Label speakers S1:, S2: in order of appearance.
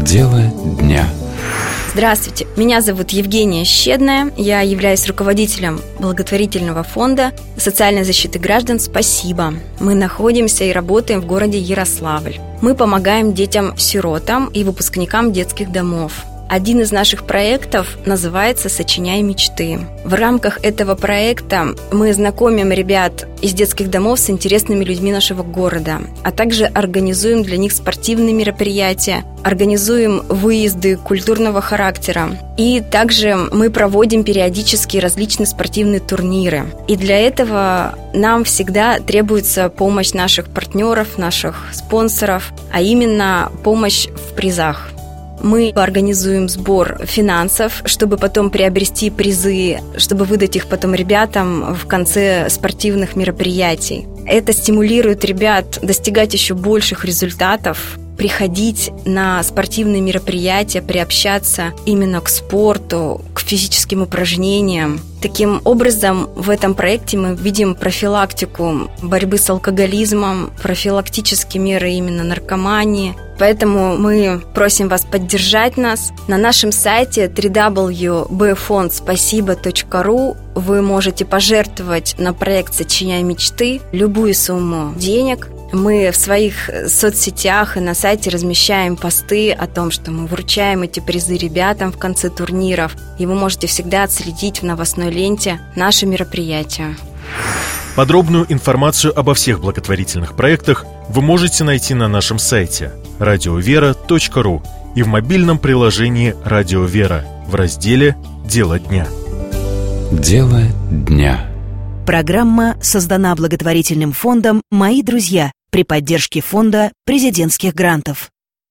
S1: Дело дня.
S2: Здравствуйте, меня зовут Евгения Щедная. Я являюсь руководителем благотворительного фонда социальной защиты граждан «Спасибо». Мы находимся и работаем в городе Ярославль. Мы помогаем детям-сиротам и выпускникам детских домов. Один из наших проектов называется «Сочиняй мечты». В рамках этого проекта мы знакомим ребят из детских домов с интересными людьми нашего города, а также организуем для них спортивные мероприятия, организуем выезды культурного характера. И также мы проводим периодически различные спортивные турниры. И для этого нам всегда требуется помощь наших партнеров, наших спонсоров, а именно помощь в призах. Мы организуем сбор финансов, чтобы потом приобрести призы, чтобы выдать их потом ребятам в конце спортивных мероприятий. Это стимулирует ребят достигать еще больших результатов, приходить на спортивные мероприятия, приобщаться именно к спорту, к физическим упражнениям. Таким образом, в этом проекте мы видим профилактику борьбы с алкоголизмом, профилактические меры именно наркомании. Поэтому мы просим вас поддержать нас. На нашем сайте www.bfondspasibo.ru вы можете пожертвовать на проект «Сочиняй мечты» любую сумму денег. Мы в своих соцсетях и на сайте размещаем посты о том, что мы вручаем эти призы ребятам в конце турниров. И вы можете всегда отследить в новостной ленте наши мероприятия.
S3: Подробную информацию обо всех благотворительных проектах вы можете найти на нашем сайте radiovera.ru и в мобильном приложении «Радио Вера» в разделе «Дело дня».
S1: Дело дня.
S4: Программа создана благотворительным фондом «Мои друзья» при поддержке фонда президентских грантов.